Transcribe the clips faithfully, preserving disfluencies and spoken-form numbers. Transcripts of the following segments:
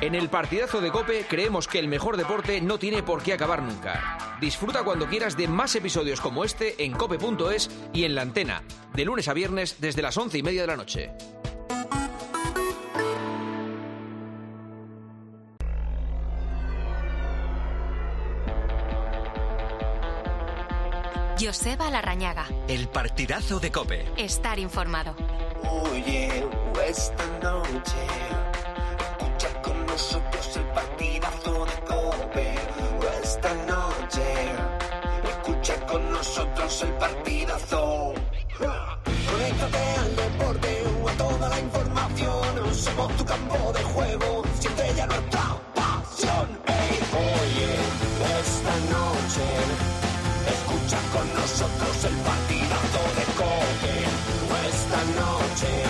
En el partidazo de COPE creemos que el mejor deporte no tiene por qué acabar nunca. Disfruta cuando quieras de más episodios como este en cope punto es y en La Antena, de lunes a viernes desde las once y media de la noche. Joseba Larrañaga. El partidazo de COPE. Estar informado. Oye, esta noche escucha con nosotros el partidazo de COPE. Esta noche escucha con nosotros el partidazo. Conéctate al deporte o a toda la información. Somos tu campo de juego, siente ya nuestra pasión. Hey, oye, esta noche escucha con nosotros el partidazo de COPE. Esta noche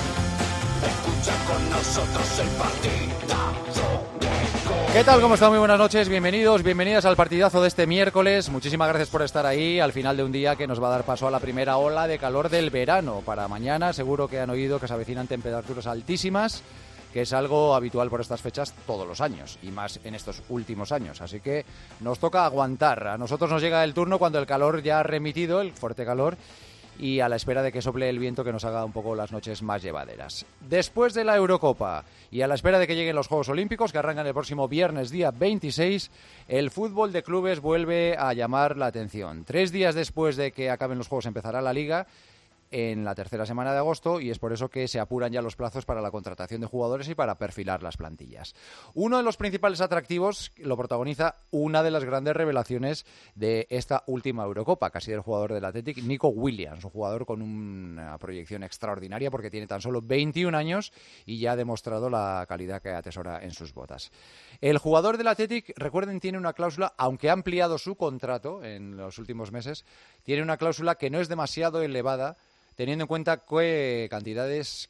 escucha con nosotros el partidazo de COPE. ¿Qué tal? ¿Cómo están? Muy buenas noches, bienvenidos, bienvenidas al partidazo de este miércoles. Muchísimas gracias por estar ahí al final de un día que nos va a dar paso a la primera ola de calor del verano. Para mañana seguro que han oído que se avecinan temperaturas altísimas, que es algo habitual por estas fechas todos los años, y más en estos últimos años. Así que nos toca aguantar. A nosotros nos llega el turno cuando el calor ya ha remitido, el fuerte calor, y a la espera de que sople el viento que nos haga un poco las noches más llevaderas. Después de la Eurocopa y a la espera de que lleguen los Juegos Olímpicos, que arrancan el próximo viernes, día veintiséis, el fútbol de clubes vuelve a llamar la atención. Tres días después de que acaben los Juegos empezará la Liga, en la tercera semana de agosto, y es por eso que se apuran ya los plazos para la contratación de jugadores y para perfilar las plantillas. Uno de los principales atractivos lo protagoniza una de las grandes revelaciones de esta última Eurocopa, que ha sido el jugador del Athletic, Nico Williams, un jugador con una proyección extraordinaria porque tiene tan solo veintiún años y ya ha demostrado la calidad que atesora en sus botas. El jugador del Athletic, recuerden, tiene una cláusula, aunque ha ampliado su contrato en los últimos meses, tiene una cláusula que no es demasiado elevada, teniendo en cuenta qué cantidades,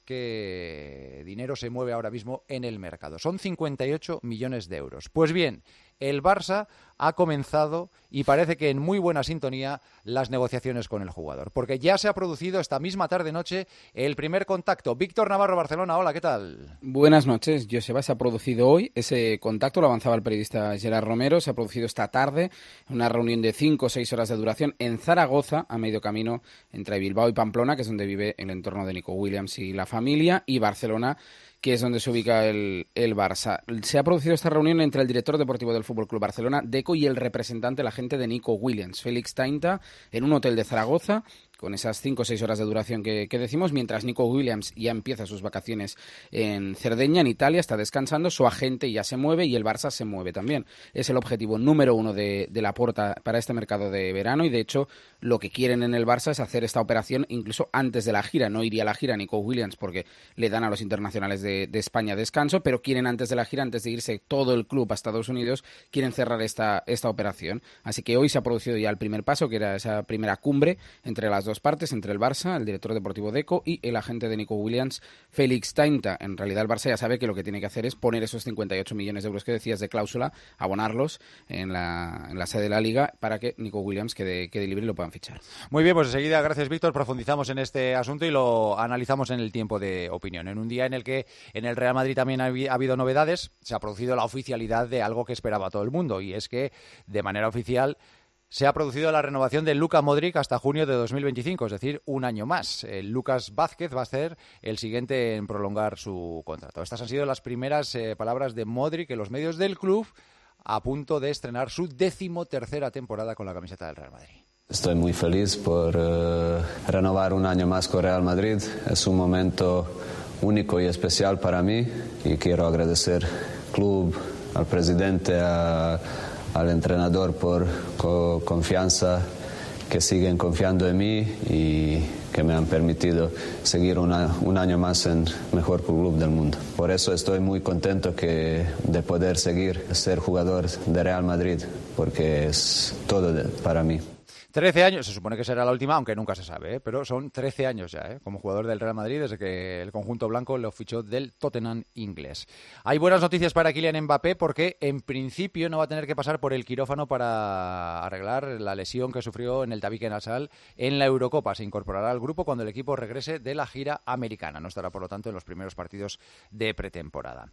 qué dinero se mueve ahora mismo en el mercado. Son cincuenta y ocho millones de euros. Pues bien, el Barça ha comenzado, y parece que en muy buena sintonía, las negociaciones con el jugador, porque ya se ha producido esta misma tarde-noche el primer contacto. Víctor Navarro, Barcelona, hola, ¿qué tal? Buenas noches, Joseba. Se ha producido hoy ese contacto, lo avanzaba el periodista Gerard Romero, se ha producido esta tarde, una reunión de cinco o seis horas de duración en Zaragoza, a medio camino entre Bilbao y Pamplona, que es donde vive el entorno de Nico Williams y la familia, y Barcelona, que es donde se ubica el, el Barça. Se ha producido esta reunión entre el director deportivo del F C Barcelona, Deco, y el representante, el agente de Nico Williams, Félix Tainta, en un hotel de Zaragoza, con esas cinco o seis horas de duración que, que decimos, mientras Nico Williams ya empieza sus vacaciones en Cerdeña, en Italia, está descansando, su agente ya se mueve y el Barça se mueve también. Es el objetivo número uno de, de Laporta para este mercado de verano, y de hecho lo que quieren en el Barça es hacer esta operación incluso antes de la gira. No iría a la gira Nico Williams porque le dan a los internacionales de, de España descanso, pero quieren antes de la gira, antes de irse todo el club a Estados Unidos, quieren cerrar esta, esta operación. Así que hoy se ha producido ya el primer paso, que era esa primera cumbre entre las dos partes, entre el Barça, el director deportivo Deco, y el agente de Nico Williams, Félix Tainta. En realidad el Barça ya sabe que lo que tiene que hacer es poner esos cincuenta y ocho millones de euros que decías de cláusula, abonarlos en la, en la sede de la Liga para que Nico Williams quede, quede libre y lo puedan fichar. Muy bien, pues enseguida, gracias Víctor, profundizamos en este asunto y lo analizamos en el tiempo de opinión. En un día en el que en el Real Madrid también ha, ha habido novedades, se ha producido la oficialidad de algo que esperaba todo el mundo, y es que de manera oficial se ha producido la renovación de Luka Modric hasta junio de dos mil veinticinco, es decir, un año más. El Lucas Vázquez va a ser el siguiente en prolongar su contrato. Estas han sido las primeras eh, palabras de Modric en los medios del club, a punto de estrenar su decimotercera temporada con la camiseta del Real Madrid. Estoy muy feliz por uh, renovar un año más con Real Madrid. Es un momento único y especial para mí, y quiero agradecer al club, al presidente, a al entrenador por co- confianza, que siguen confiando en mí y que me han permitido seguir una, un año más en el mejor club del mundo. Por eso estoy muy contento que, de poder seguir ser jugador de Real Madrid, porque es todo de, para mí. trece años, se supone que será la última, aunque nunca se sabe, ¿eh? Pero son trece años ya, ¿eh? Como jugador del Real Madrid, desde que el conjunto blanco lo fichó del Tottenham inglés. Hay buenas noticias para Kylian Mbappé, porque en principio no va a tener que pasar por el quirófano para arreglar la lesión que sufrió en el tabique nasal en la Eurocopa. Se incorporará al grupo cuando el equipo regrese de la gira americana. No estará, por lo tanto, en los primeros partidos de pretemporada.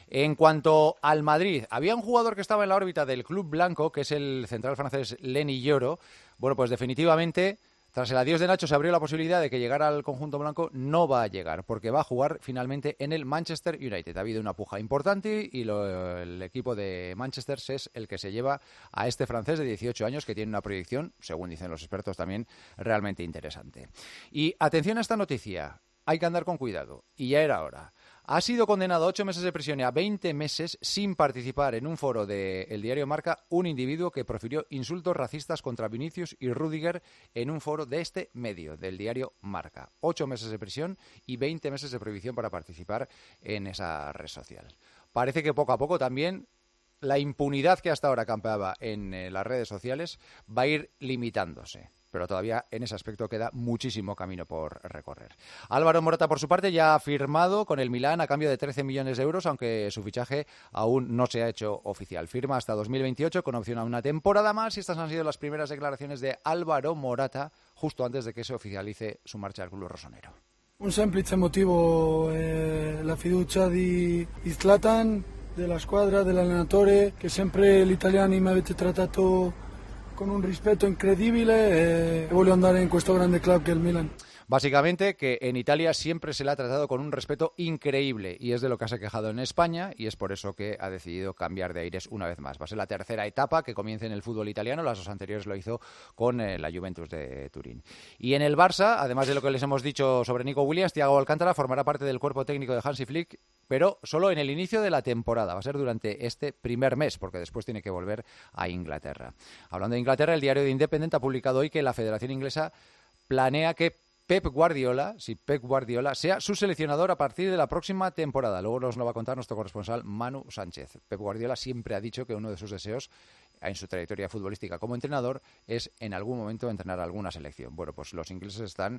En cuanto al Madrid, había un jugador que estaba en la órbita del club blanco, que es el central francés Lenny Yoro. Bueno, pues definitivamente, tras el adiós de Nacho, se abrió la posibilidad de que llegara al conjunto blanco. No va a llegar, porque va a jugar finalmente en el Manchester United. Ha habido una puja importante y lo, el equipo de Manchester es el que se lleva a este francés de dieciocho años, que tiene una proyección, según dicen los expertos también, realmente interesante. Y atención a esta noticia, hay que andar con cuidado, y ya era hora. Ha sido condenado a ocho meses de prisión y a veinte meses sin participar en un foro del diario Marca un individuo que profirió insultos racistas contra Vinicius y Rüdiger en un foro de este medio, del diario Marca. Ocho meses de prisión y veinte meses de prohibición para participar en esa red social. Parece que poco a poco también la impunidad que hasta ahora campeaba en eh, las redes sociales va a ir limitándose. Pero todavía en ese aspecto queda muchísimo camino por recorrer. Álvaro Morata, por su parte, ya ha firmado con el Milán a cambio de trece millones de euros, aunque su fichaje aún no se ha hecho oficial. Firma hasta dos mil veintiocho con opción a una temporada más, y estas han sido las primeras declaraciones de Álvaro Morata justo antes de que se oficialice su marcha al club rossonero. Un semplice motivo, eh, la fiducia di, di Zlatan, della squadra, dell'allenatore, che sempre gli italiani mi avete trattato con un rispetto incredibile e voglio andare in questo grande club che è il Milan. Básicamente que en Italia siempre se le ha tratado con un respeto increíble, y es de lo que se ha quejado en España, y es por eso que ha decidido cambiar de aires una vez más. Va a ser la tercera etapa que comience en el fútbol italiano, las dos anteriores lo hizo con eh, la Juventus de Turín. Y en el Barça, además de lo que les hemos dicho sobre Nico Williams, Thiago Alcántara formará parte del cuerpo técnico de Hansi Flick, pero solo en el inicio de la temporada. Va a ser durante este primer mes, porque después tiene que volver a Inglaterra. Hablando de Inglaterra, el diario The Independent ha publicado hoy que la Federación Inglesa planea que Pep Guardiola, si Pep Guardiola sea su seleccionador a partir de la próxima temporada. Luego nos lo va a contar nuestro corresponsal Manu Sánchez. Pep Guardiola siempre ha dicho que uno de sus deseos en su trayectoria futbolística como entrenador es en algún momento entrenar a alguna selección. Bueno, pues los ingleses están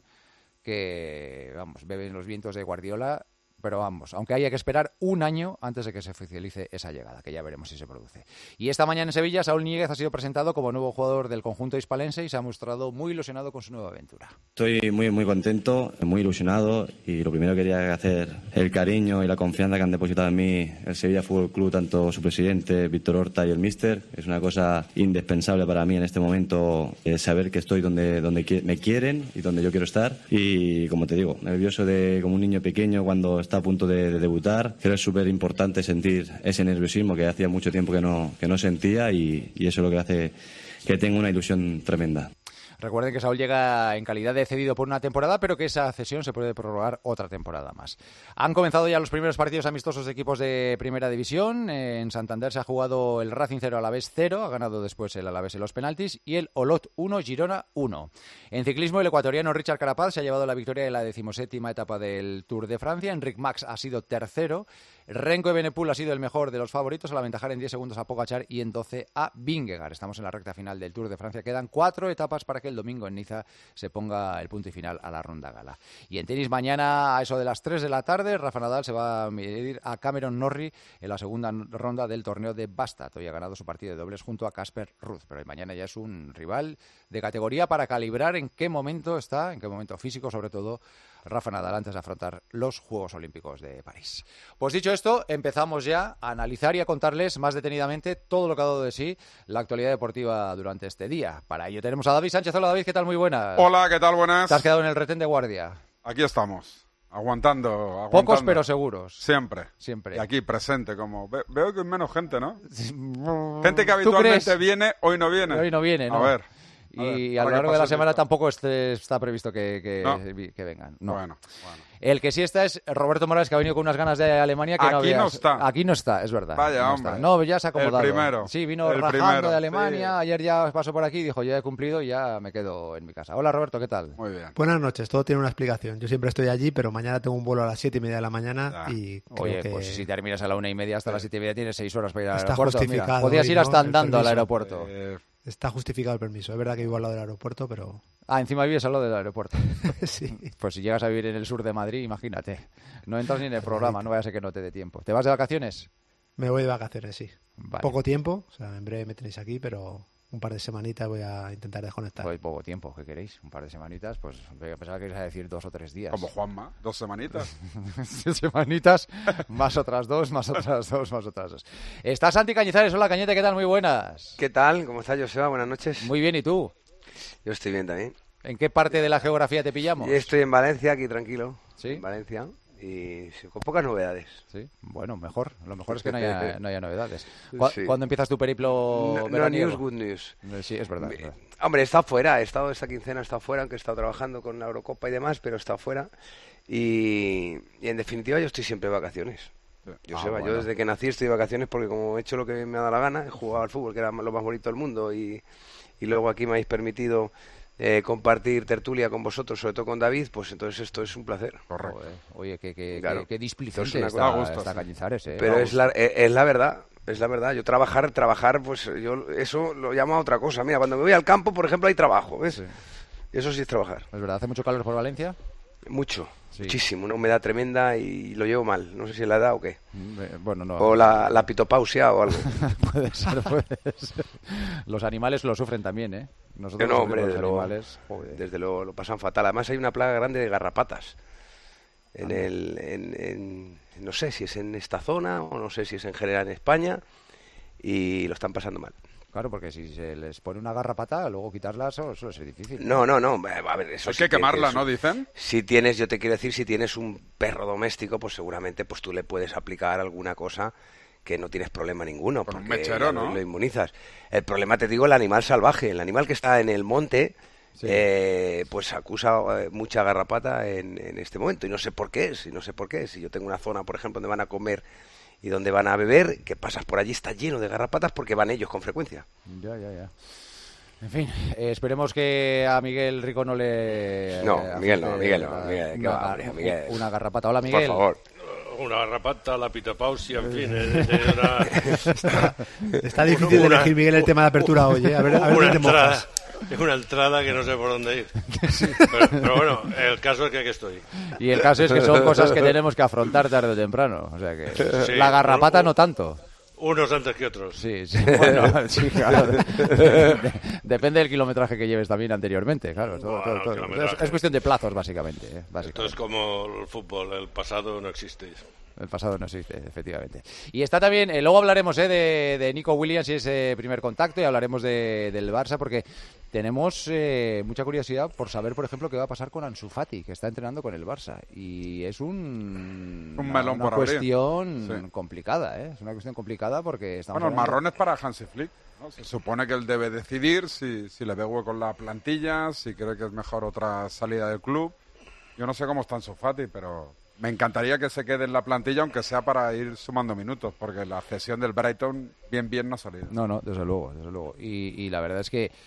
que, vamos, beben los vientos de Guardiola, pero vamos, aunque haya que esperar un año antes de que se oficialice esa llegada, que ya veremos si se produce. Y esta mañana en Sevilla, Saúl Ñíguez ha sido presentado como nuevo jugador del conjunto hispalense y se ha mostrado muy ilusionado con su nueva aventura. Estoy muy muy contento, muy ilusionado, y lo primero que quería agradecer el cariño y la confianza que han depositado en mí el Sevilla Fútbol Club, tanto su presidente Víctor Horta y el míster. Es una cosa indispensable para mí en este momento, eh, saber que estoy donde, donde me quieren y donde yo quiero estar, y como te digo, nervioso de como un niño pequeño cuando está a punto de, de debutar. Creo que es súper importante sentir ese nerviosismo que hacía mucho tiempo que no, que no sentía, y, y eso es lo que hace que tenga una ilusión tremenda. Recuerden que Saúl llega en calidad de cedido por una temporada, pero que esa cesión se puede prorrogar otra temporada más. Han comenzado ya los primeros partidos amistosos de equipos de Primera División. En Santander se ha jugado el Racing cero, Alavés cero, ha ganado después el Alavés en los penaltis, y el Olot uno, Girona uno. En ciclismo, el ecuatoriano Richard Carapaz se ha llevado la victoria en la decimoséptima etapa del Tour de Francia. Enric Mas ha sido tercero. Renko Evenepoel ha sido el mejor de los favoritos, al aventajar en diez segundos a Pogačar y en doce a Vingegaard. Estamos en la recta final del Tour de Francia. Quedan cuatro etapas para que el domingo en Niza se ponga el punto y final a la ronda gala. Y en tenis, mañana a eso de las tres de la tarde, Rafa Nadal se va a medir a Cameron Norrie en la segunda ronda del torneo de Bastad. Hoy ha ganado su partido de dobles junto a Casper Ruud, pero mañana ya es un rival de categoría para calibrar en qué momento está, en qué momento físico sobre todo, Rafa Nadal antes de afrontar los Juegos Olímpicos de París. Pues dicho esto, empezamos ya a analizar y a contarles más detenidamente todo lo que ha dado de sí la actualidad deportiva durante este día. Para ello tenemos a David Sánchez. Hola David, ¿qué tal? Muy buenas. Hola, ¿qué tal? Buenas. ¿Te has quedado en el retén de guardia? Aquí estamos, aguantando, aguantando. Pocos pero seguros. Siempre. Siempre. Y aquí presente, como ve- veo que hay menos gente, ¿no? Gente que habitualmente viene, hoy no viene. Hoy no viene, ¿no? A ver. Y a, a lo ver, largo de la semana tampoco este, está previsto que, que, no. que vengan. No. Bueno, bueno. El que sí está es Roberto Morales, que ha venido con unas ganas de Alemania que Aquí no habías... no está. Aquí no está, es verdad. Vaya, no hombre. está. No, ya se ha acomodado. El primero. Sí, vino El rajando primero, de Alemania. sí. Ayer ya pasó por aquí y dijo, ya he cumplido y ya me quedo en mi casa. Hola, Roberto, ¿qué tal? Muy bien. Buenas noches, todo tiene una explicación. Yo siempre estoy allí, pero mañana tengo un vuelo a las siete y media de la mañana Ya. y creo Oye, que pues si terminas a la una y media hasta las siete y media tienes seis horas para ir al Está aeropuerto. Mira, justificado podías hoy, ir ¿no? hasta El andando al permiso. aeropuerto. Eh, está justificado el permiso. Es verdad que vivo al lado del aeropuerto, pero Ah, encima vives al lado del aeropuerto. sí. Pues si llegas a vivir en el sur de Madrid, imagínate. No entras ni en el programa, no vaya a ser que no te dé tiempo. ¿Te vas de vacaciones? Me voy de vacaciones, sí. Vale. Poco tiempo, o sea, en breve me tenéis aquí, pero un par de semanitas voy a intentar desconectar. Pues poco tiempo, ¿qué queréis? Un par de semanitas, pues pensaba que ibas a decir dos o tres días. Como Juanma, dos semanitas. Dos semanitas, más otras dos, más otras dos, más otras dos. Está Santi Cañizares, hola Cañete, ¿qué tal? Muy buenas. ¿Qué tal? ¿Cómo estás, Joseba? Buenas noches. Muy bien, ¿y tú? Yo estoy bien también. ¿En qué parte de la geografía te pillamos? Yo estoy en Valencia, aquí tranquilo. ¿Sí? En Valencia. Y con pocas novedades. Sí, bueno, mejor. Lo mejor es que no haya, no haya novedades. ¿Cu sí. ¿Cuándo empiezas tu periplo no, veraniego? No news, good news. Sí, es verdad, es verdad. Hombre, he estado fuera. He estado esta quincena, he estado fuera, aunque he estado trabajando con la Eurocopa y demás, pero he estado fuera. Y, y en definitiva yo estoy siempre de vacaciones. Yo, ah, sé, bueno. yo desde que nací estoy de vacaciones porque como he hecho lo que me ha dado la gana, he jugado al fútbol, que era lo más bonito del mundo, y, y luego aquí me habéis permitido... Eh, compartir tertulia con vosotros, sobre todo con David, pues entonces esto es un placer. Correcto. Oye, qué, qué, claro. qué, qué displicente Entonces, está, gusto, está sí. Cañizares, eh. Pero es la, es la verdad, es la verdad. Yo trabajar, trabajar, pues yo eso lo llamo a otra cosa. Mira, cuando me voy al campo, por ejemplo, hay trabajo, ¿ves? Sí. Eso sí es trabajar. Es verdad, ¿hace mucho calor por Valencia? Mucho, sí. Muchísimo, una humedad tremenda y lo llevo mal. No sé si es la edad o qué. Bueno, no. O la, la pitopausia o algo. Puede ser, puede ser. Los animales lo sufren también, ¿eh? Nosotros no, hombre, los desde animales, luego, desde luego lo pasan fatal. Además hay una plaga grande de garrapatas. En el, en, en, no sé si es en esta zona o no sé si es en general en España y lo están pasando mal. Claro, porque si se les pone una garrapata, luego quitarla eso suele ser difícil. No, no, no. A ver, eso hay sí que quemarla, eso, ¿no? Dicen. Si tienes, yo te quiero decir, si tienes un perro doméstico, pues seguramente pues tú le puedes aplicar alguna cosa que no tienes problema ninguno. Con porque un mechero, lo, ¿no? lo inmunizas. El problema, te digo, el animal salvaje, el animal que está en el monte, sí. eh, pues acusa eh, mucha garrapata en, en este momento. Y no sé por qué es, y no sé por qué. Si yo tengo una zona, por ejemplo, donde van a comer y donde van a beber, que pasas por allí, está lleno de garrapatas porque van ellos con frecuencia. Ya, ya, ya. En fin, eh, esperemos que a Miguel Rico no le... No, eh, Miguel no, Miguel no, Miguel, una, va, hombre, Miguel. Una garrapata. Hola, Miguel. Por favor. Una garrapata, la pitopausia, en fin. Es, es una... está, está difícil una, de elegir, Miguel, el tema de apertura hoy, ¿eh? A ver, a ver una dónde entrada, mojas. Es una entrada que no sé por dónde ir. Pero, pero bueno, el caso es que aquí estoy. Y el caso es que son cosas que tenemos que afrontar tarde o temprano. O sea que sí, la garrapata no tanto. Unos antes que otros. Sí, sí, bueno, sí, claro. Depende del kilometraje que lleves también anteriormente, claro. Todo, bueno, todo, todo. Es, es cuestión de plazos, básicamente, ¿eh? básicamente. Esto es como el fútbol, el pasado no existe. El pasado no existe, efectivamente. Y está también, eh, luego hablaremos eh, de, de Nico Williams y ese primer contacto, y hablaremos de, del Barça, porque tenemos eh, mucha curiosidad por saber, por ejemplo, qué va a pasar con Ansu Fati, que está entrenando con el Barça. Y es un, un melón una, por una cuestión sí. complicada, ¿eh? Es una cuestión complicada porque estamos Bueno, el hablando... marrón es para Hansi Flick, ¿no? Se supone que él debe decidir si, si le ve hueco en la plantilla, si cree que es mejor otra salida del club. Yo no sé cómo está Ansu Fati, pero... Me encantaría que se quede en la plantilla, aunque sea para ir sumando minutos, porque la cesión del Brighton bien, bien no ha salido. No, no, desde luego, desde luego. Y, y la verdad es que,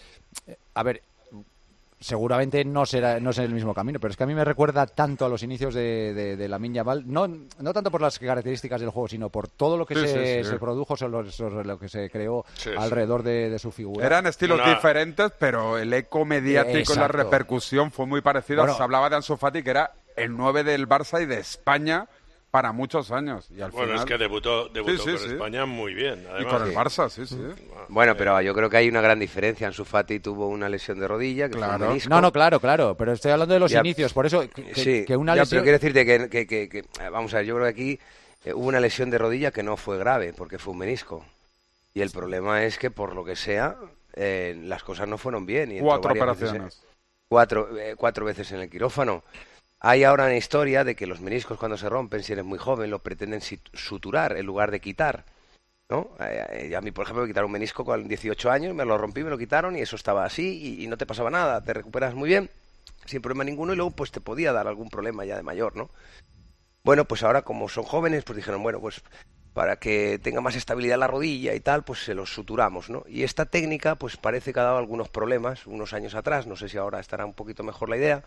a ver, seguramente no será no será el mismo camino, pero es que a mí me recuerda tanto a los inicios de, de, de Lamine Yamal, no, no tanto por las características del juego, sino por todo lo que sí, se, sí, sí. se produjo, sobre, sobre lo que se creó sí, alrededor sí. De, de su figura. Eran estilos Una... diferentes, pero el eco mediático y la repercusión fue muy parecido. Bueno, se hablaba de Ansu Fati, que era el nueve del Barça y de España para muchos años. Y al bueno, final... es que debutó, debutó sí, sí, con sí. España muy bien. Además. Y con el Barça, sí, sí. Bueno, pero yo creo que hay una gran diferencia. Ansu Fati tuvo una lesión de rodilla, que claro. fue un menisco. No, no, claro, claro, pero estoy hablando de los ya, inicios, por eso que, sí, que una ya, lesión... pero quiero decirte que, que, que, que, vamos a ver, yo creo que aquí eh, hubo una lesión de rodilla que no fue grave, porque fue un menisco. Y el problema es que, por lo que sea, eh, las cosas no fueron bien. Y cuatro operaciones. Veces, cuatro, eh, cuatro veces en el quirófano. Hay ahora una historia de que los meniscos cuando se rompen, si eres muy joven, los pretenden suturar en lugar de quitar, ¿no? Eh, a mí, por ejemplo, me quitaron un menisco con dieciocho años, me lo rompí, me lo quitaron y eso estaba así y, y no te pasaba nada, te recuperas muy bien, sin problema ninguno y luego pues te podía dar algún problema ya de mayor, ¿no? Bueno, pues ahora como son jóvenes, pues dijeron, bueno, pues para que tenga más estabilidad la rodilla y tal, pues se los suturamos, ¿no? Y esta técnica, pues parece que ha dado algunos problemas unos años atrás, no sé si ahora estará un poquito mejor la idea.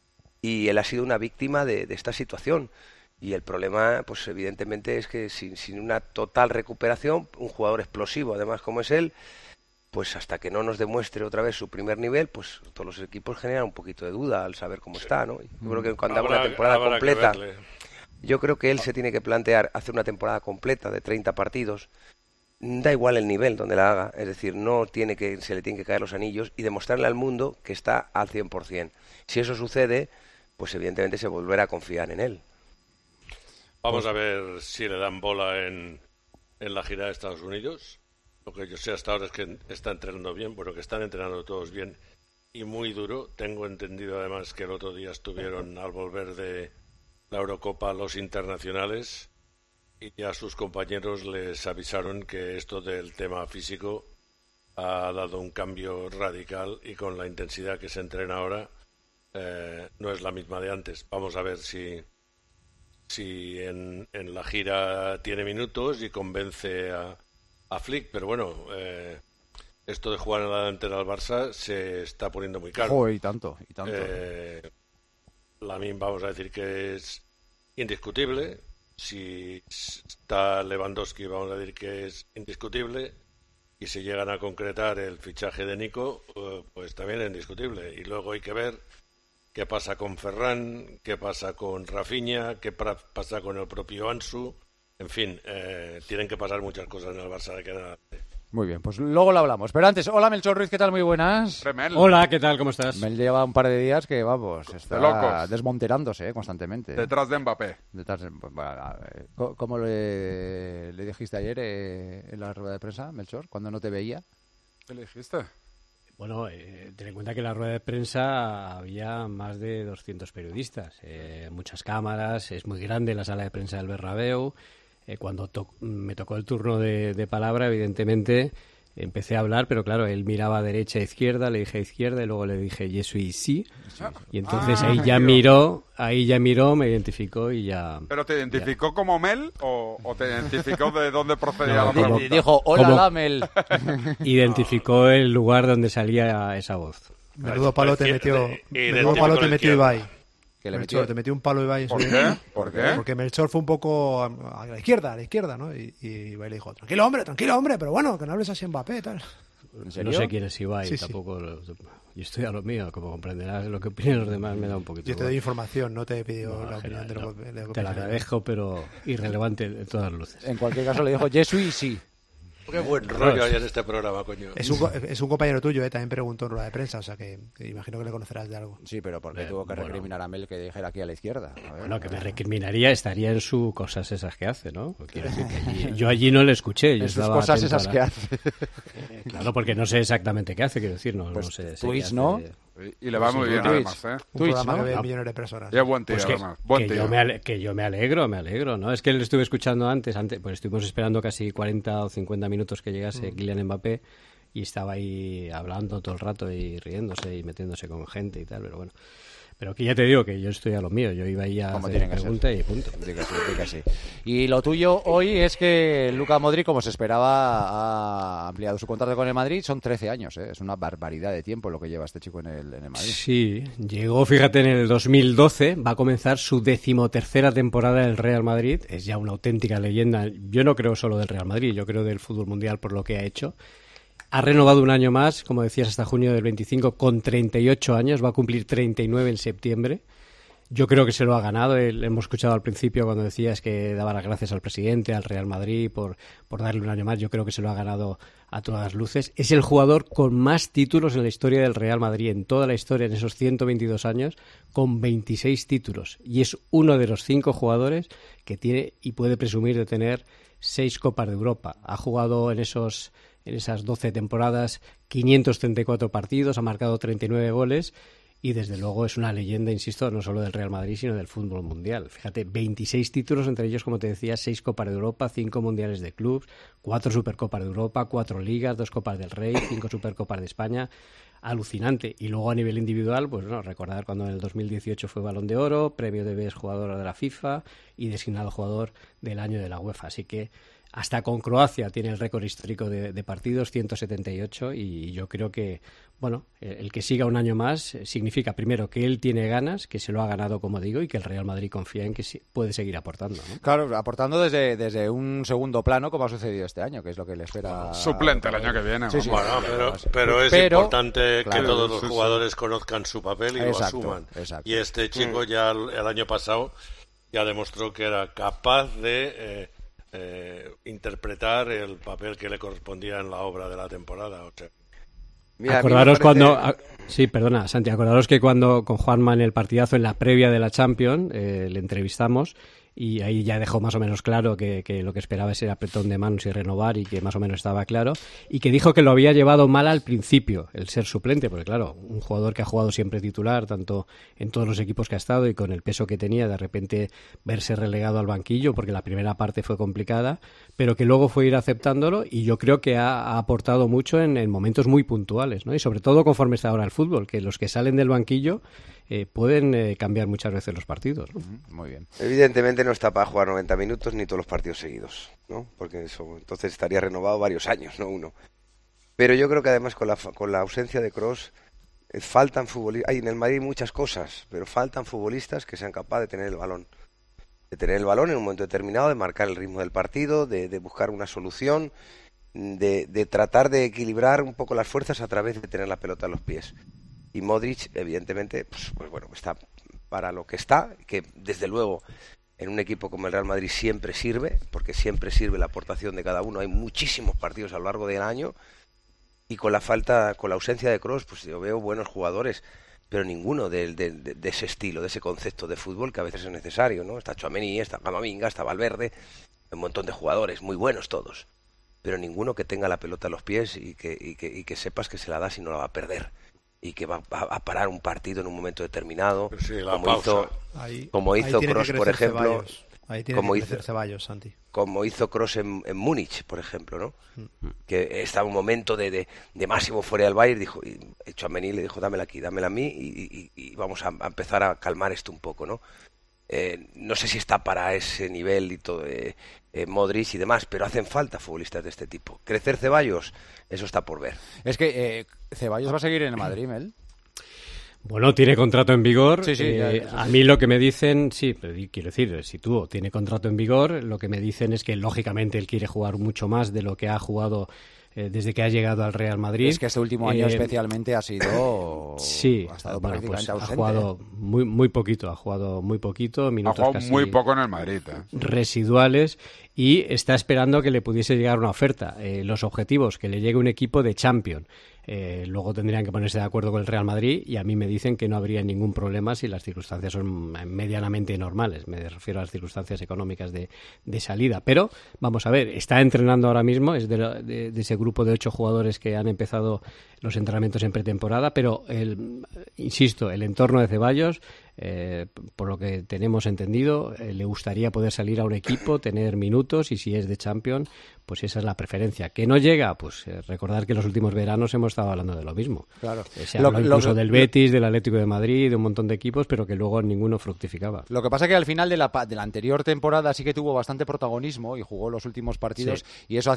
Y él ha sido una víctima de, de esta situación. Y el problema, pues evidentemente, es que sin, sin una total recuperación, un jugador explosivo, además como es él, pues hasta que no nos demuestre otra vez su primer nivel, pues todos los equipos generan un poquito de duda al saber cómo sí. está, ¿no? Yo creo que cuando haga una temporada completa, yo creo que él se tiene que plantear hacer una temporada completa de treinta partidos da igual el nivel donde la haga, es decir, no tiene que se le tienen que caer los anillos y demostrarle al mundo que está al cien por ciento. Si eso sucede, pues evidentemente se volverá a confiar en él. Vamos a ver si le dan bola en, en la gira de Estados Unidos. Lo que yo sé hasta ahora es que está entrenando bien, bueno, que están entrenando todos bien y muy duro. Tengo entendido además que el otro día estuvieron al volver de la Eurocopa los internacionales y a sus compañeros les avisaron que esto del tema físico ha dado un cambio radical y con la intensidad que se entrena ahora eh, no es la misma de antes. Vamos a ver si, si en, en la gira tiene minutos y convence a, a Flick, pero bueno, eh, esto de jugar en la delantera al Barça se está poniendo muy caro. Oh, y tanto, y tanto. Eh, Lamine, vamos a decir que es indiscutible. Si está Lewandowski, vamos a decir que es indiscutible. Y si llegan a concretar el fichaje de Nico, pues también es indiscutible. Y luego hay que ver qué pasa con Ferran, qué pasa con Rafinha, qué pasa con el propio Ansu. En fin, eh, tienen que pasar muchas cosas en el Barça de que nada. Muy bien, pues luego lo hablamos. Pero antes, hola Melchor Ruiz, ¿qué tal? Muy buenas. Remel. Hola, ¿qué tal? ¿Cómo estás? Mel lleva un par de días que, vamos, está de locos. desmonterándose eh, constantemente. Detrás de Mbappé. Detrás de, bueno, ¿Cómo le, le dijiste ayer eh, en la rueda de prensa, Melchor, cuando no te veía? ¿Qué le dijiste? Bueno, eh, ten en cuenta que en la rueda de prensa había más de doscientos periodistas, eh, muchas cámaras, es muy grande la sala de prensa del Bernabéu. Eh, cuando to- me tocó el turno de, de palabra, evidentemente empecé a hablar, pero claro, él miraba a derecha, a izquierda, le dije a izquierda y luego le dije yes y sí. Y entonces Ah, ahí ya tío. miró, ahí ya miró, me identificó y ya... ¿Pero te identificó como Mel o, o te identificó de dónde procedía No, la como- pregunta? Dijo, hola, como- la Mel. Identificó el lugar donde salía esa voz. Menudo palo te metió, Y menudo de- palo con te la metió izquierda. Ibai. Que le Melchor, metió... te metió un palo Ibai. ¿Por ese qué? día. ¿Por qué? Porque Melchor fue un poco a, a la izquierda, a la izquierda, ¿no? Y, y Ibai le dijo, tranquilo hombre, tranquilo hombre, pero bueno, que no hables así en Mbappé, tal. ¿En serio? No sé quién es Ibai, Sí, sí. tampoco... Lo, yo estoy a lo mío, como comprenderás, lo que opinan los demás me da un poquito... Yo te igual. doy información, no te he pedido No, la opinión de lo no, que... de lo que te la piensas. agradezco, pero irrelevante de todas luces. En cualquier caso le dijo yes y sí. Qué buen rollo hay en este programa, coño. Es un, co- es un compañero tuyo, ¿eh? También preguntó en rueda de prensa, o sea que, que imagino que le conocerás de algo. Sí, pero porque Eh, tuvo que bueno. recriminar a Mel que dijera aquí a la izquierda. A ver, Bueno, que me recriminaría, estaría en sus cosas esas que hace, ¿no? Quiero decir que allí- yo allí no le escuché. Yo en sus estaba cosas atento a esas la- que hace. Eh, Claro, porque no sé exactamente qué hace, quiero decir, no, Pues no sé. sé Twitch, qué hace. ¿no? Y, y le va muy bien, Twitch. además, ¿eh? Un Twitch, programa ¿no? que ve Ah. millones de personas. Y es buen tío, Pues que, además. Buen que tío. yo me ale- que yo me alegro, me alegro, ¿no? Es que le estuve escuchando antes, antes pues estuvimos esperando casi cuarenta o cincuenta minutos que llegase Kylian Mbappé y estaba ahí hablando todo el rato y riéndose y metiéndose con gente y tal, pero bueno. Pero aquí ya te digo que yo estoy a lo mío, yo iba ahí a Como hacer tiene que pregunta y punto. Di que sí, di que sí. Y lo tuyo hoy es que Luka Modric, como se esperaba, ha ampliado su contrato con el Madrid. Son trece años, ¿eh? Es una barbaridad de tiempo lo que lleva este chico en el, en el Madrid. Sí, llegó, fíjate, en el dos mil doce, va a comenzar su decimotercera temporada en el Real Madrid, es ya una auténtica leyenda, yo no creo solo del Real Madrid, yo creo del fútbol mundial por lo que ha hecho. Ha renovado un año más, como decías, hasta junio del veinticinco, con treinta y ocho años, va a cumplir treinta y nueve en septiembre. Yo creo que se lo ha ganado. El- hemos escuchado al principio cuando decías que daba las gracias al presidente, al Real Madrid, por, por darle un año más. Yo creo que se lo ha ganado a todas las luces. Es el jugador con más títulos en la historia del Real Madrid, en toda la historia, en esos ciento veintidós años, con veintiséis títulos. Y es uno de los cinco jugadores que tiene y puede presumir de tener seis Copas de Europa. Ha jugado en esos en esas doce temporadas quinientos treinta y cuatro partidos, ha marcado treinta y nueve goles y desde luego es una leyenda, insisto, no solo del Real Madrid, sino del fútbol mundial. Fíjate, veintiséis títulos, entre ellos, como te decía, seis Copas de Europa, cinco Mundiales de Clubs, cuatro Supercopas de Europa, cuatro Ligas, dos Copas del Rey, cinco Supercopas de España. Alucinante. Y luego a nivel individual, pues no, recordar cuando en el dos mil dieciocho fue Balón de Oro, premio de Best Jugador de la FIFA y designado Jugador del Año de la UEFA. Así que hasta con Croacia tiene el récord histórico de, de partidos, ciento setenta y ocho, y yo creo que, bueno, el que siga un año más significa, primero, que él tiene ganas, que se lo ha ganado, como digo, y que el Real Madrid confía en que sí, puede seguir aportando, ¿no? Claro, aportando desde, desde un segundo plano, como ha sucedido este año, que es lo que le espera. Suplente el año que viene. Sí, sí, Bueno, sí, pero, sí. pero es Pero, importante claro, que todos los sí, sí. jugadores conozcan su papel y Exacto, lo asuman. exacto. Y este chico ya el, el año pasado ya demostró que era capaz de eh, eh, interpretar el papel que le correspondía en la obra de la temporada. O sea, Mira, acordaros parece... cuando... A, sí, perdona, Santi, acordaros que cuando con Juanma en el partidazo, en la previa de la Champions, eh, le entrevistamos y ahí ya dejó más o menos claro que, que lo que esperaba es el apretón de manos y renovar y que más o menos estaba claro, y que dijo que lo había llevado mal al principio, el ser suplente, porque claro, un jugador que ha jugado siempre titular, tanto en todos los equipos que ha estado y con el peso que tenía, de repente verse relegado al banquillo, porque la primera parte fue complicada, pero que luego fue ir aceptándolo, y yo creo que ha, ha aportado mucho en, en momentos muy puntuales, ¿no? Y sobre todo conforme está ahora el fútbol, que los que salen del banquillo Eh, pueden eh, cambiar muchas veces los partidos, ¿no? Muy bien. Evidentemente no está para jugar noventa minutos ni todos los partidos seguidos, ¿no? Porque eso, entonces estaría renovado varios años, no uno. Pero yo creo que además con la, con la ausencia de Kroos eh, faltan futbolistas. Hay en el Madrid muchas cosas, pero faltan futbolistas que sean capaces de tener el balón. De tener el balón en un momento determinado, de marcar el ritmo del partido, de, de buscar una solución, de, de tratar de equilibrar un poco las fuerzas a través de tener la pelota en los pies. Y Modric, evidentemente, pues, pues bueno, está para lo que está, que desde luego en un equipo como el Real Madrid siempre sirve, porque siempre sirve la aportación de cada uno. Hay muchísimos partidos a lo largo del año, y con la falta, con la ausencia de Kroos, pues yo veo buenos jugadores, pero ninguno de, de, de, de ese estilo, de ese concepto de fútbol que a veces es necesario, ¿no? Está Tchouaméni, está Camavinga, está Valverde, un montón de jugadores, muy buenos todos, pero ninguno que tenga la pelota a los pies y que, y que, y que sepas que se la da si no la va a perder, y que va a parar un partido en un momento determinado, sí, la como pausa. hizo Ahí, como ahí hizo tiene Kroos, que por crecer ejemplo, Ceballos. Ahí tiene como que hizo crecer Ceballos, Santi. como hizo Kroos en, en Múnich, por ejemplo, ¿no? Mm. Que estaba un momento de, de, de máximo fuera del Bayern, dijo, y Tchouaméni le dijo, dámela aquí, dámela a mí, y, y, y vamos a, a empezar a calmar esto un poco, ¿no? Eh, no sé si está para ese nivel y todo, eh, eh, Modric y demás, pero hacen falta futbolistas de este tipo. Crecer Ceballos, eso está por ver. Es que eh, Ceballos va a seguir en el Madrid, Mel. Bueno, tiene contrato en vigor. Sí, sí, eh, ya, sí, a sí. mí lo que me dicen, sí, pero quiero decir, si tú tiene contrato en vigor, lo que me dicen es que lógicamente él quiere jugar mucho más de lo que ha jugado eh, desde que ha llegado al Real Madrid. Es que este último año Eh, especialmente ha sido... Sí, ha estado bueno, prácticamente pues ha ausente. jugado muy muy poquito, ha jugado muy poquito, Ha minutos jugado casi muy poco en el Madrid, ¿eh? residuales, y está esperando que le pudiese llegar una oferta. Eh, los objetivos, que le llegue un equipo de Champions. Eh, luego tendrían que ponerse de acuerdo con el Real Madrid, y a mí me dicen que no habría ningún problema si las circunstancias son medianamente normales. Me refiero a las circunstancias económicas de, de salida. Pero, vamos a ver, está entrenando ahora mismo, es de, de, de ese grupo de ocho jugadores que han empezado los entrenamientos en pretemporada, pero, el, insisto, el entorno de Ceballos, eh, por lo que tenemos entendido, eh, le gustaría poder salir a un equipo, tener minutos, y si es de Champions, pues esa es la preferencia. ¿Que no llega? Pues eh, recordar que los últimos veranos hemos estado hablando de lo mismo. Claro. Eh, se Lo- habló lo- incluso lo- del Betis, del Atlético de Madrid, de un montón de equipos, pero que luego ninguno fructificaba. Lo que pasa es que al final de la, pa- de la anterior temporada sí que tuvo bastante protagonismo y jugó los últimos partidos, Sí. y eso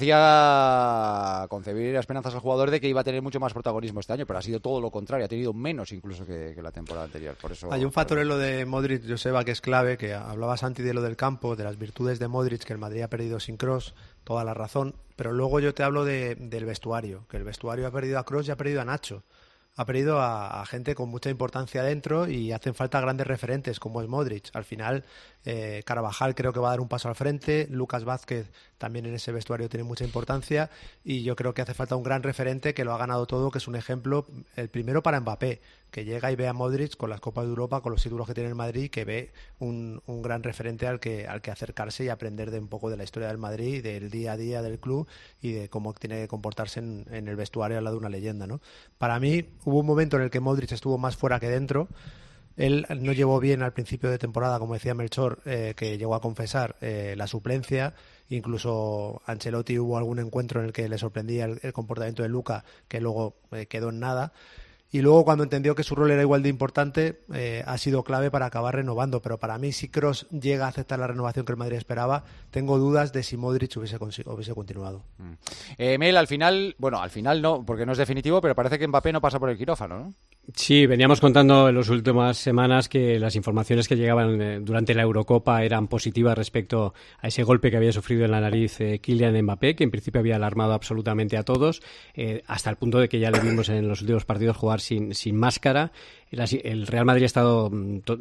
hacía concebir esperanzas al jugador de que iba a tener mucho más protagonismo este año, pero ha sido todo lo contrario, ha tenido menos incluso que, que la temporada anterior. Por eso, Hay un factor en lo de Modric, Joseba, que es clave, que hablaba Santi de lo del campo, de las virtudes de Modric, que el Madrid ha perdido sin Kroos, toda la razón, pero luego yo te hablo de, del vestuario, que el vestuario ha perdido a Kroos y ha perdido a Nacho. Ha perdido a, a gente con mucha importancia dentro, y hacen falta grandes referentes como es Modric. Al final, eh, Carvajal creo que va a dar un paso al frente, Lucas Vázquez también en ese vestuario tiene mucha importancia, y yo creo que hace falta un gran referente que lo ha ganado todo, que es un ejemplo, el primero para Mbappé, que llega y ve a Modric con las Copas de Europa, con los títulos que tiene el Madrid, que ve un, un gran referente al que, al que acercarse y aprender de un poco de la historia del Madrid, del día a día del club y de cómo tiene que comportarse en, en el vestuario al lado de una leyenda, ¿no? Para mí hubo un momento en el que Modric estuvo más fuera que dentro. Él no llevó bien al principio de temporada, como decía Melchor, eh, que llegó a confesar eh, la suplencia. Incluso Ancelotti hubo algún encuentro en el que le sorprendía el, el comportamiento de Luka, que luego eh, quedó en nada. Y luego, cuando entendió que su rol era igual de importante, eh, ha sido clave para acabar renovando. Pero para mí, si Kroos llega a aceptar la renovación que el Madrid esperaba, tengo dudas de si Modric hubiese, consi- hubiese continuado. Mm. Eh, Mel, al final, bueno, al final no, porque no es definitivo, pero parece que Mbappé no pasa por el quirófano, ¿no? Sí, veníamos contando en las últimas semanas que las informaciones que llegaban eh, durante la Eurocopa eran positivas respecto a ese golpe que había sufrido en la nariz eh, Kylian Mbappé, que en principio había alarmado absolutamente a todos, eh, hasta el punto de que ya le vimos en los últimos partidos jugar sin, sin máscara. El, el Real Madrid ha estado mm, to-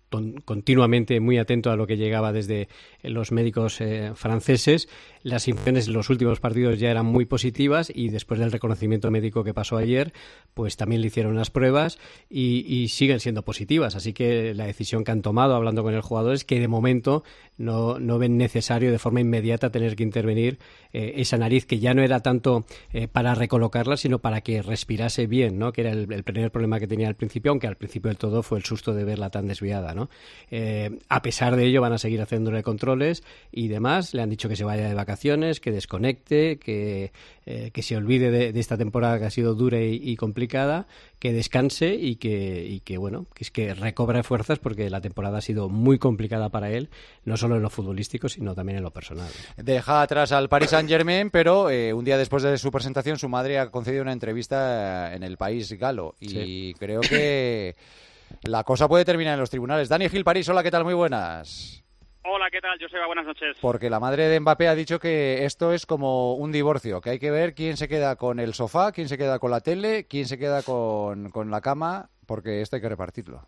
continuamente muy atento a lo que llegaba desde los médicos eh, franceses. Las impresiones en los últimos partidos ya eran muy positivas y después del reconocimiento médico que pasó ayer, pues también le hicieron las pruebas y, y siguen siendo positivas. Así que la decisión que han tomado, hablando con el jugador, es que de momento no, no ven necesario de forma inmediata tener que intervenir eh, esa nariz, que ya no era tanto eh, para recolocarla, sino para que respirase bien, ¿no? Que era el, el primer problema que tenía al principio, aunque al principio del todo fue el susto de verla tan desviada, ¿no? Eh, a pesar de ello van a seguir haciéndole controles y demás. Le han dicho que se vaya de vacaciones, que desconecte, que, eh, que se olvide de, de esta temporada que ha sido dura y, y complicada, que descanse y que, y que bueno, que es que recobre fuerzas, porque la temporada ha sido muy complicada para él, no solo en lo futbolístico sino también en lo personal. Deja atrás al Paris Saint-Germain, pero eh, un día después de su presentación su madre ha concedido una entrevista en el País Galo y sí. creo que la cosa puede terminar en los tribunales. Dani Gil París, hola, ¿qué tal? Muy buenas. Hola, ¿qué tal, Joseba? Buenas noches. Porque la madre de Mbappé ha dicho que esto es como un divorcio, que hay que ver quién se queda con el sofá, quién se queda con la tele, quién se queda con, con la cama, porque esto hay que repartirlo.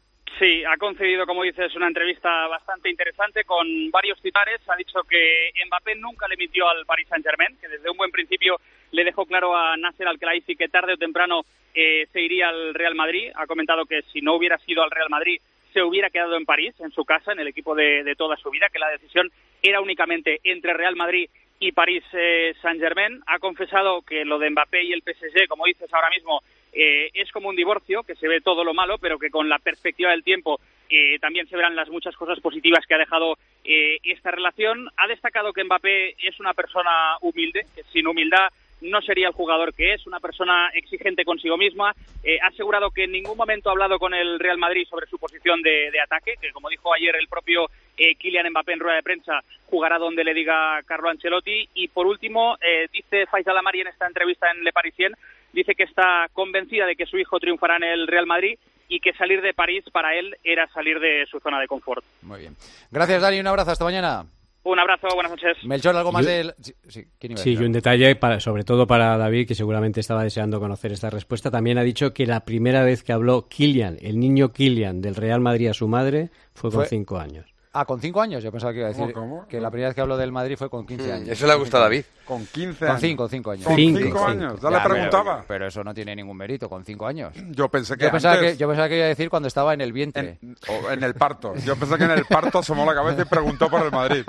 Sí, ha concedido, como dices, una entrevista bastante interesante con varios titulares. Ha dicho que Mbappé nunca le mintió al Paris Saint-Germain, que desde un buen principio le dejó claro a Nasser Al-Khelaifi que tarde o temprano eh, se iría al Real Madrid. Ha comentado que si no hubiera sido al Real Madrid se hubiera quedado en París, en su casa, en el equipo de, de toda su vida, que la decisión era únicamente entre Real Madrid y París eh, Saint-Germain. Ha confesado que lo de Mbappé y el P S G, como dices ahora mismo, eh, es como un divorcio, que se ve todo lo malo, pero que con la perspectiva del tiempo eh, también se verán las muchas cosas positivas que ha dejado eh, esta relación. Ha destacado que Mbappé es una persona humilde, que sin humildad no sería el jugador que es, una persona exigente consigo misma. Eh, ha asegurado que en ningún momento ha hablado con el Real Madrid sobre su posición de, de ataque, que como dijo ayer el propio eh, Kylian Mbappé en rueda de prensa, jugará donde le diga Carlo Ancelotti. Y por último, eh, dice Faiz Al-Amari en esta entrevista en Le Parisien, dice que está convencida de que su hijo triunfará en el Real Madrid y que salir de París para él era salir de su zona de confort. Muy bien. Gracias, Dani, un abrazo, hasta mañana. Un abrazo, buenas noches. Melchor, ¿algo más yo, de...? Sí, sí, ¿quién iba a sí decir? y un detalle, para, sobre todo para David, que seguramente estaba deseando conocer esta respuesta. También ha dicho que la primera vez que habló Kylian, el niño Kylian del Real Madrid a su madre, fue con ¿Fue? cinco años. Ah, ¿con cinco años? Yo pensaba que iba a decir ¿Cómo, cómo? que la primera vez que habló del Madrid fue con quince años. Eso le ha gustado a David. Con quince Con años. cinco, cinco años. Con Cinco, cinco cinco. años, ya, Ya, le preguntaba. Pero, pero eso no tiene ningún mérito, con cinco años. Yo pensé que Yo pensaba antes, que, yo pensaba que iba a decir cuando estaba en el vientre. En, o en el parto. Yo pensé que en el parto asomó la cabeza y preguntó por el Madrid.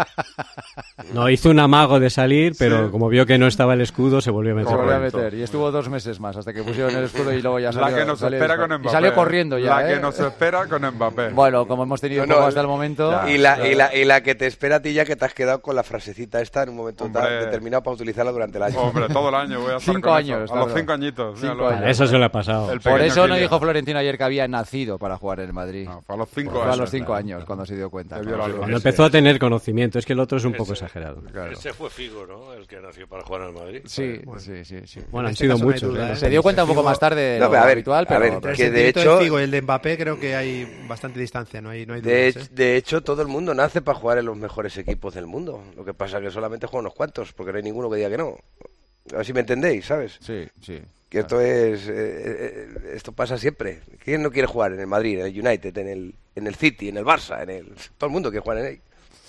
No, hizo un amago de salir, pero Sí. como vio que no estaba el escudo, se volvió a meter. Se volvió a Correcto. meter y estuvo dos meses más hasta que pusieron el escudo y luego ya salió. La que nos salió espera disparado. con Mbappé. Y salió corriendo ya, La ¿eh? que nos espera con Mbappé. Bueno, como hemos tenido No, poco no, hasta el momento... ya. Y la, y, la, y la que te espera a ti ya que te has quedado con la frasecita esta en un momento Hombre. tan determinado para utilizarla durante el año. Hombre, todo el año voy a estar Cinco con años, eso. A los claro. cinco añitos. Cinco míralo. años. Eso se le ha pasado. El Por pequeño eso no Kylian. dijo Florentino ayer que había nacido para jugar en el Madrid. No, fue a los cinco Fue años. a los cinco claro. años cuando se dio cuenta. Se vio la luz. Cuando empezó a tener conocimiento, es que el otro es un poco Ese- exagerado. Claro. Ese fue Figo, ¿no? El que nació para jugar al Madrid. Sí, Bueno. sí, sí, sí. Bueno, han En este sido caso no hay muchos. duda, ¿eh? ¿eh? Se dio cuenta un poco más tarde de No, lo pero a ver, habitual, a pero... ver, Entre que el de sentimiento hecho- de Figo y el de Mbappé creo que hay bastante distancia, no hay, no hay De, dudas, ¿eh? de hecho, todo el mundo nace para jugar en los mejores equipos del mundo. Lo que pasa es que solamente juegan unos cuantos, porque no hay ninguno que diga que no. A ver si me entendéis, ¿sabes? Sí, sí. Que esto es eh, eh, esto pasa siempre. ¿Quién no quiere jugar en el Madrid, en el United, en el, en el City, en el Barça, en el todo el mundo quiere jugar en él?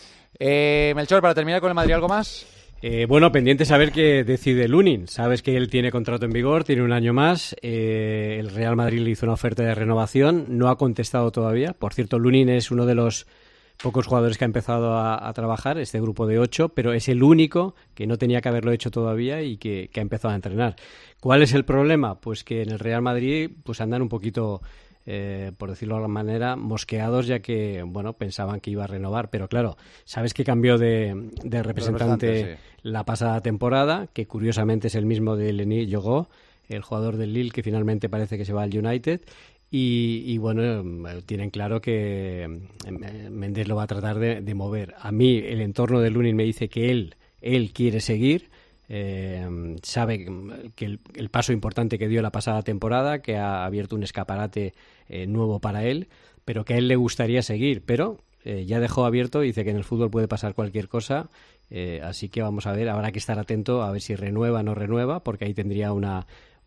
Eh, Melchor, para terminar con el Madrid, ¿algo más? Eh, bueno, pendiente saber qué decide Lunin. Sabes que él tiene contrato en vigor, tiene un año más. Eh, el Real Madrid le hizo una oferta de renovación, no ha contestado todavía. Por cierto, Lunin es uno de los pocos jugadores que ha empezado a, a trabajar, este grupo de ocho, pero es el único que no tenía que haberlo hecho todavía y que, que ha empezado a entrenar. ¿Cuál es el problema? Pues que en el Real Madrid pues andan un poquito... Eh, por decirlo de alguna manera, mosqueados, ya que, bueno, pensaban que iba a renovar, pero claro, sabes que cambió de, de representante representante, la pasada temporada, que curiosamente es el mismo de Lenny Jogó, el jugador del Lille, que finalmente parece que se va al United, y, y bueno, eh, tienen claro que eh, Méndez lo va a tratar de, de mover. A mí el entorno de Lunin me dice que él, él quiere seguir. Eh, sabe que el, el paso importante que dio la pasada temporada, que ha abierto un escaparate eh, nuevo para él, pero que a él le gustaría seguir, pero eh, ya dejó abierto y dice que en el fútbol puede pasar cualquier cosa, eh, así que vamos a ver, habrá que estar atento a ver si renueva o no renueva, porque ahí tendría una,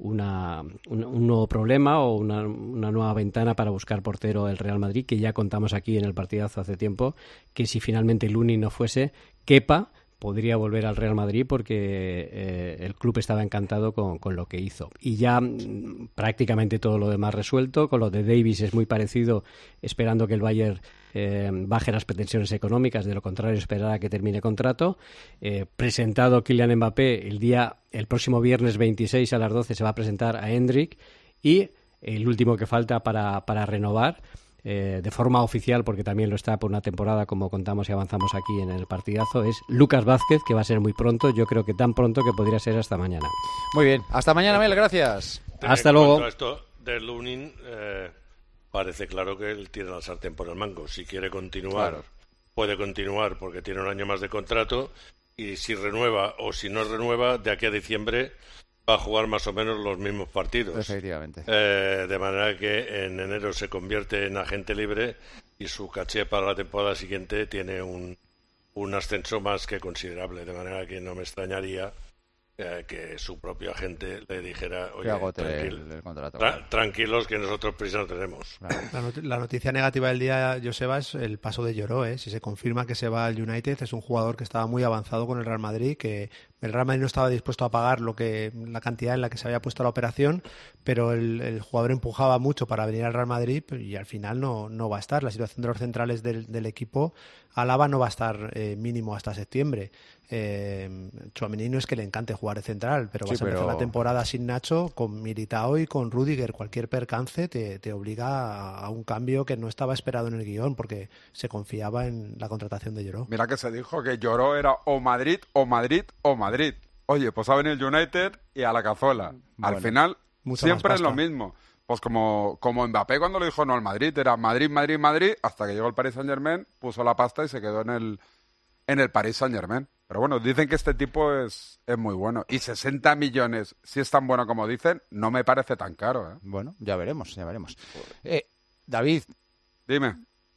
una, un, un nuevo problema o una, una nueva ventana para buscar portero el Real Madrid, que ya contamos aquí en el partidazo hace tiempo, que si finalmente Lunin no fuese, Kepa podría volver al Real Madrid porque eh, el club estaba encantado con, con lo que hizo. Y ya m, prácticamente todo lo demás resuelto. Con lo de Davis es muy parecido, esperando que el Bayern eh, baje las pretensiones económicas, de lo contrario esperar a que termine contrato. Eh, presentado Kylian Mbappé el día el próximo viernes veintiséis a las doce se va a presentar a Endrick, y el último que falta para, para renovar Eh, de forma oficial, porque también lo está por una temporada, como contamos y avanzamos aquí en el partidazo, es Lucas Vázquez, que va a ser muy pronto, yo creo que tan pronto que podría ser hasta mañana. Muy bien, hasta mañana, Mel, gracias. Hasta luego. En esto de Lunin, eh, parece claro que él tiene la sartén por el mango. Si quiere continuar, claro, puede continuar porque tiene un año más de contrato, y si renueva o si no renueva, de aquí a diciembre va a jugar más o menos los mismos partidos. Efectivamente. Eh, de manera que en enero se convierte en agente libre y su caché para la temporada siguiente tiene un, un ascenso más que considerable. De manera que no me extrañaría eh, que su propio agente le dijera: oye, tranquil, el, el contrato, tra claro. tranquilos que nosotros prisa no tenemos. Claro. La, not la noticia negativa del día, Joseba, es el paso de Lloró. ¿eh? Si se confirma que se va al United, es un jugador que estaba muy avanzado con el Real Madrid, que el Real Madrid no estaba dispuesto a pagar lo que la cantidad en la que se había puesto la operación, pero el, el jugador empujaba mucho para venir al Real Madrid y al final no, no va a estar. La situación de los centrales del, del equipo, Álava no va a estar eh, mínimo hasta septiembre. Eh, Tchouaméni no es que le encante jugar de central, pero vas sí, a empezar pero... la temporada sin Nacho, con Militao y con Rüdiger. Cualquier percance te, te obliga a, a un cambio que no estaba esperado en el guión, porque se confiaba en la contratación de Lloró. Mira que se dijo que Lloró era o Madrid, o Madrid, o Madrid. Oye, pues ha venido el United y a la cazuela. Bueno, al final siempre es lo mismo. Pues como, como Mbappé cuando lo dijo no al Madrid, era Madrid, Madrid, Madrid, hasta que llegó el Paris Saint-Germain, puso la pasta y se quedó en el, en el Paris Saint-Germain. Pero bueno, dicen que este tipo es, es muy bueno. Y sesenta millones, si es tan bueno como dicen, no me parece tan caro, ¿eh? Bueno, ya veremos, ya veremos. Eh, David. Dime.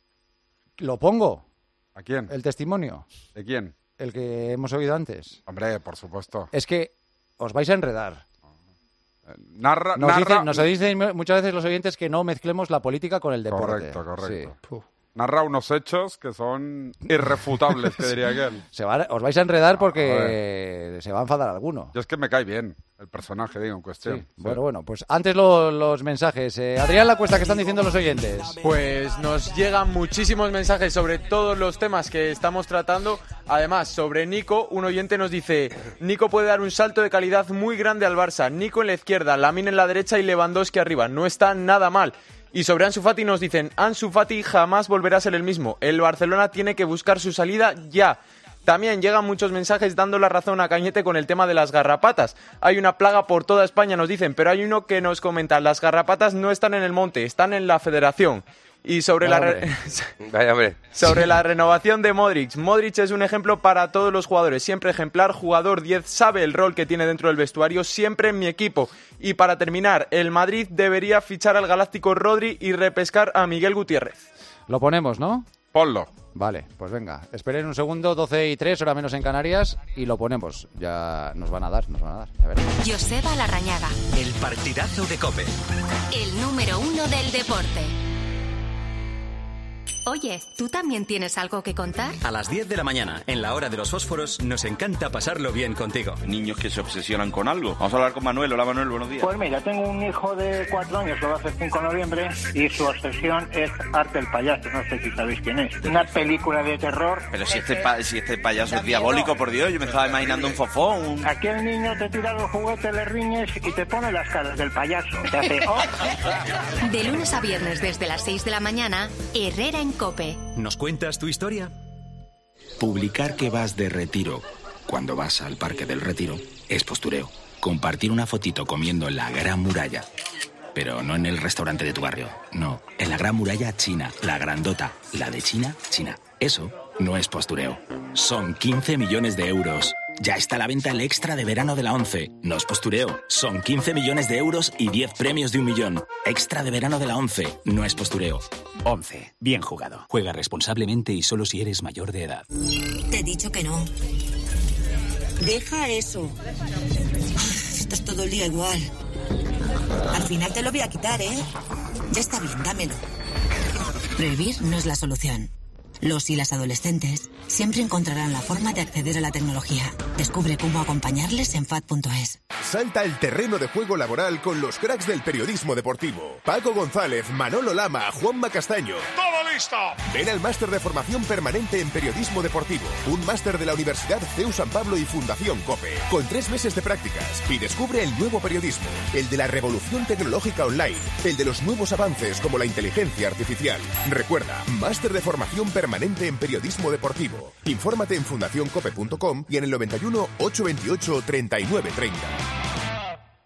¿Lo pongo? ¿A quién? ¿El testimonio? ¿De quién? El que hemos oído antes. Hombre, por supuesto. Es que os vais a enredar. Narra, nos, narra... Dicen, nos dicen muchas veces los oyentes que no mezclemos la política con el deporte. Correcto, correcto. Sí. Narra unos hechos que son irrefutables, que diría aquel. Se va, os vais a enredar porque se va a enfadar alguno. Yo es que me cae bien el personaje, digo, en cuestión. Sí. Sí. Bueno, bueno, pues antes lo, los mensajes. Eh, Adrián Lacuesta, ¿qué están diciendo los oyentes? Pues nos llegan muchísimos mensajes sobre todos los temas que estamos tratando. Además, sobre Nico, un oyente nos dice: Nico puede dar un salto de calidad muy grande al Barça. Nico en la izquierda, Lamine en la derecha y Lewandowski arriba. No está nada mal. Y sobre Ansu Fati nos dicen: Ansu Fati jamás volverá a ser el mismo. El Barcelona tiene que buscar su salida ya. También llegan muchos mensajes dando la razón a Cañete con el tema de las garrapatas. Hay una plaga por toda España, nos dicen, pero hay uno que nos comenta: las garrapatas no están en el monte, están en la federación. Y sobre Vaya la re... Vaya hombre. sobre la renovación de Modric. Modric es un ejemplo para todos los jugadores. Siempre ejemplar, jugador diez, sabe el rol que tiene dentro del vestuario, siempre en mi equipo. Y para terminar, el Madrid debería fichar al galáctico Rodri y repescar a Miguel Gutiérrez. Lo ponemos, ¿no? Ponlo. Vale, pues venga, esperen un segundo, doce y tres, hora menos en Canarias, y lo ponemos. Ya nos van a dar, nos van a dar. A ver. Joseba Larrañaga. El partidazo de COPE. El número uno del deporte. Oye, ¿tú también tienes algo que contar? A las diez de la mañana, en la hora de los fósforos, nos encanta pasarlo bien contigo. Niños que se obsesionan con algo. Vamos a hablar con Manuel. Hola Manuel, buenos días. Pues mira, tengo un hijo de cuatro años, lo va a hacer cinco de noviembre, y su obsesión es Arte el Payaso. No sé si sabéis quién es. Una película de terror. Pero si este, pa si este payaso es diabólico, por Dios, yo me estaba imaginando un fofón. Un... Aquí el niño te tira los juguetes, le riñes y te pone las caras del payaso. Te hace, oh. De lunes a viernes desde las seis de la mañana, Herrera en COPE. ¿Nos cuentas tu historia? Publicar que vas de retiro cuando vas al Parque del Retiro es postureo. Compartir una fotito comiendo en la Gran Muralla, pero no en el restaurante de tu barrio, no, en la Gran Muralla china, la grandota, la de China, China. Eso no es postureo. Son quince millones de euros. Ya está a la venta el extra de verano de la ONCE. No es postureo. Son quince millones de euros y diez premios de un millón. Extra de verano de la ONCE. No es postureo. ONCE. Bien jugado. Juega responsablemente y solo si eres mayor de edad. Te he dicho que no. Deja eso. estás todo el día igual. Al final te lo voy a quitar, ¿eh? Ya está bien, dámelo. Prohibir no es la solución. Los y las adolescentes siempre encontrarán la forma de acceder a la tecnología. Descubre cómo acompañarles en F A D punto es. Salta al terreno de juego laboral con los cracks del periodismo deportivo. Paco González, Manolo Lama, Juanma Castaño. ¡Todo listo! Ven al máster de formación permanente en periodismo deportivo. Un máster de la Universidad C E U San Pablo y Fundación COPE. Con tres meses de prácticas. Y descubre el nuevo periodismo. El de la revolución tecnológica online. El de los nuevos avances como la inteligencia artificial. Recuerda, máster de formación permanente en periodismo deportivo. Infórmate en fundación cope punto com y en el noventa y uno, ochocientos veintiocho, treinta y nueve treinta.